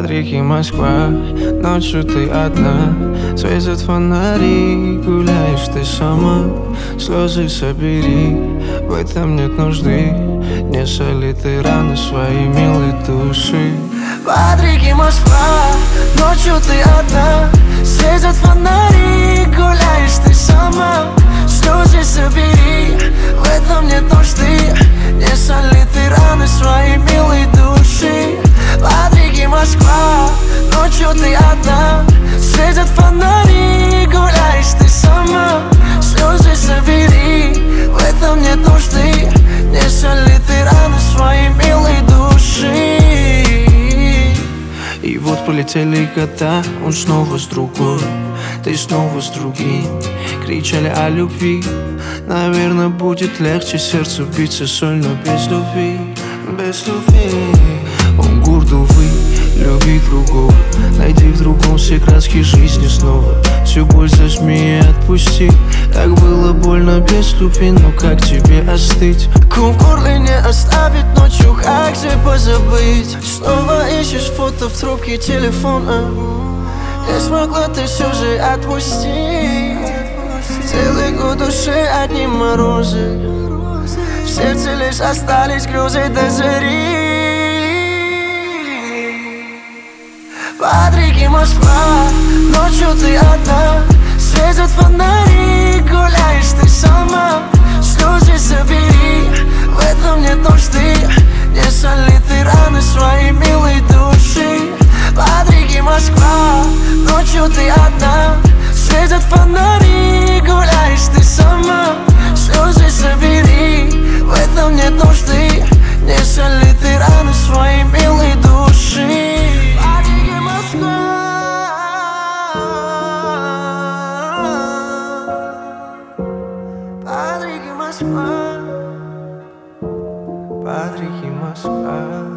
Падрики, Москва, ночью ты одна. Светят фонари, гуляешь ты сама. Слезы собери, в этом нет нужды. Не соли ты раны своей милой души. Падрики, Москва, ночью ты одна. Светят фонари, гуляешь ты сама. Слезы собери, в этом нет нужды. Не соли ты раны своей милой души. Падрики, Москва, ночью ты одна. Светят фонари, гуляешь ты сама. Слезы собери, в этом нет нужды. Не соли ты раны своей милой души. И вот полетели года, он снова с другой, ты снова с другим. Кричали о любви, наверное, будет легче сердцу биться сольно без любви. Без любви. Он горд, увы, люби другого. Найди в другом все краски жизни снова. Всю боль зажми и отпусти. Так было больно без любви, но как тебе остыть? Ком в горле не оставить ночью, как же позабыть? Снова ищешь фото в трубке телефона. Не смогла ты все же отпустить. Целый год душе одни морозы. В сердце лишь остались грезы до зари. Падрики, Москва, ночью ты одна. Светят фонари, гуляешь ты сама. Слезы собери, в этом нет нужды. Не соли ты раны своей милой души. Падрики, Москва, ночью ты одна. Светят фонари, гуляешь ты сама. Слезы собери, в этом нет нужды. Не соли ты раны своей милой души. Падрики, Москва, Падрики, Москва, Падрики, Москва.